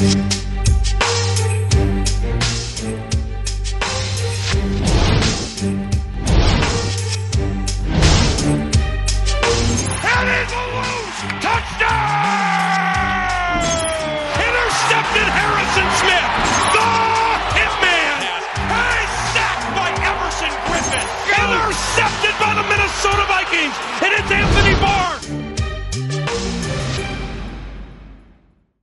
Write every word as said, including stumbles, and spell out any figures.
Intercepted Harrison Smith. The Hitman. Hey, sacked by Everson Griffin. Intercepted by the Minnesota Vikings. And it's Anthony Barr.